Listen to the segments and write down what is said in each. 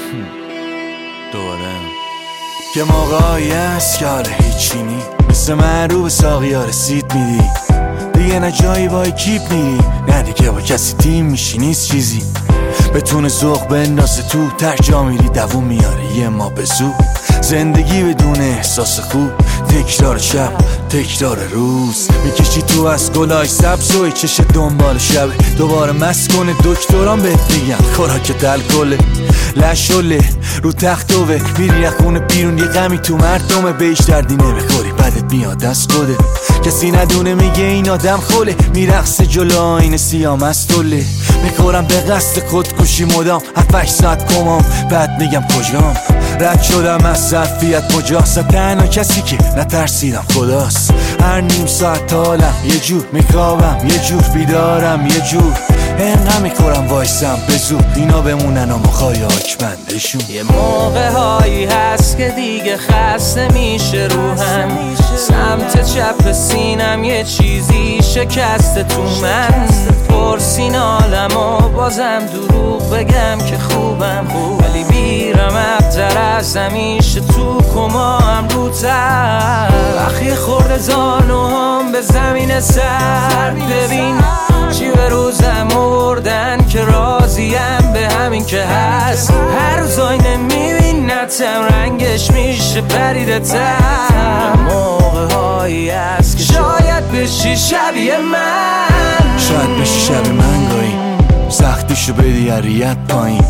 دوباره که موقعی هست که حالا هیچی نی، مثل من رو به ساقی ها رسید میدی دیگه، نه جایی با اکیپ میری، نه دیگه با کسی تیم میشی، نیست چیزی بتونه ذوق بندازه تو، ترجا میری دووم میاره یه ما به زو. زندگی بدون احساس خوب، تکرار شب تکرار روز، میکشی تو از گلای سبز و چش دنبال شبه، دوباره مست کنه دکتران بهت بگن خوراک الکله، لشله رو تختوه، میری از خونه بیرون یه غمی تو مردمه، بهش دردی نمیخوری بعدت میاد از خودت، کسی ندونه میگه این آدم خوله، میرقصه جلو آینه سیاه مستوله، میخورم به قصد خودکشی مدام 7-8 ساعت کمام، بعد میگم کجام، رد شدم از ظرفیت مجاست، تنها کسی که نترسیدم خداست، هر نیم ساعت حالم یه جور، میخوابم یه جور، بیدارم یه جور، انقدر میخورم وایسم به زور، اینا بمونن و مخوای آکمندشون. یه موقع هایی هست که دیگه خسته میشه روحم، سمت چپ سینم یه چیزی شکسته تو من، پرسین عالم و بازم دروغ بگم که خوبم، ولی بیرم ابتر از همیشه، تو کمام رو تر، وقتی خورده زانو هم به زمین سر، ببین چی به روزم آوردن که راضیم به همین که هست، هر روز آینه میبینتم رنگش میشه پریده تر، موقع هایی هست که شاید بشی شبیه من، شاید بشی شبیه من گاهی، سختیشو بدی هریت پایین،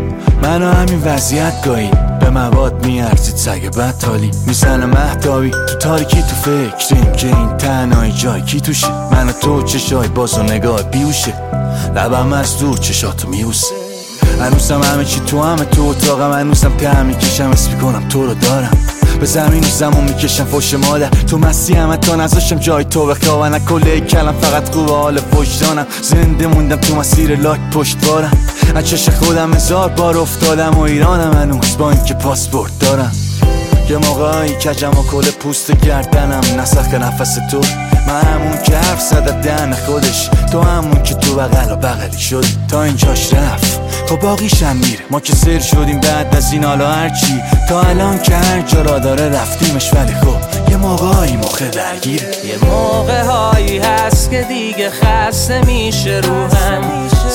منو همین وضعیت گاهی به مواد میارزید سگ بدحالی، میزنه مهتابی تو تاریکی، تو فکریم که این تنهایی جای کی توشه، من و تو چشای باز و نگاه بیوشه، لبم از دور چشاتو میوسه، هنوزم همه چی تو همه تو اتاقم، هنوزم ته میکشم اسم کنم تو رو دارم، به زمین و زمون میکشم فوش مادر، تو مستی همه تا نذاشتم جای تو بخوابن، کله کلم فقط خوب حال وجدانم، زنده موندم تو مسیر لاک پشتوارم، از چش خودم 1000 بار افتادم و ایرانم هنوز با اینکه پاسپورت دارم، یه موقعی کجم و کل پوست گردنم، نسخ نفس تو، من همون که حرف زد دهن خودش، تو همون که تو بغل و بغلی شد تا اینجاش رفت، خب باقیشم میره، ما که سر شدیم بعد از این حالا هرچی، تا الان که هر جا را داره رفتیمش، ولی خب یه موقعی مخه درگیره، یه موقع هایی هست که دیگه خسته میشه روحم،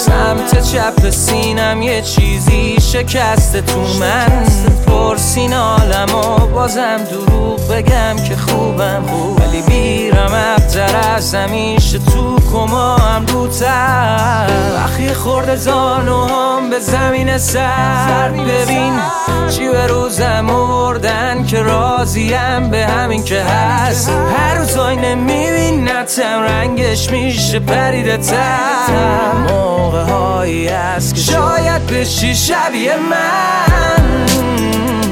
سمت چپ سینم یه چیزی شکسته تو من، پرسین عالم و بازم دروغ بگم که خوبم، ولی بیرم ابتر از همیشه، تو کمام رو تر، وقتی خورده زانو هم به زمین سر، ببین چی به روزم آوردن که راضیم به همین که هست، هر روز آینه میبینتم رنگش میشه پریده تر، موقع هایی هست که شاید بشی شبیه من.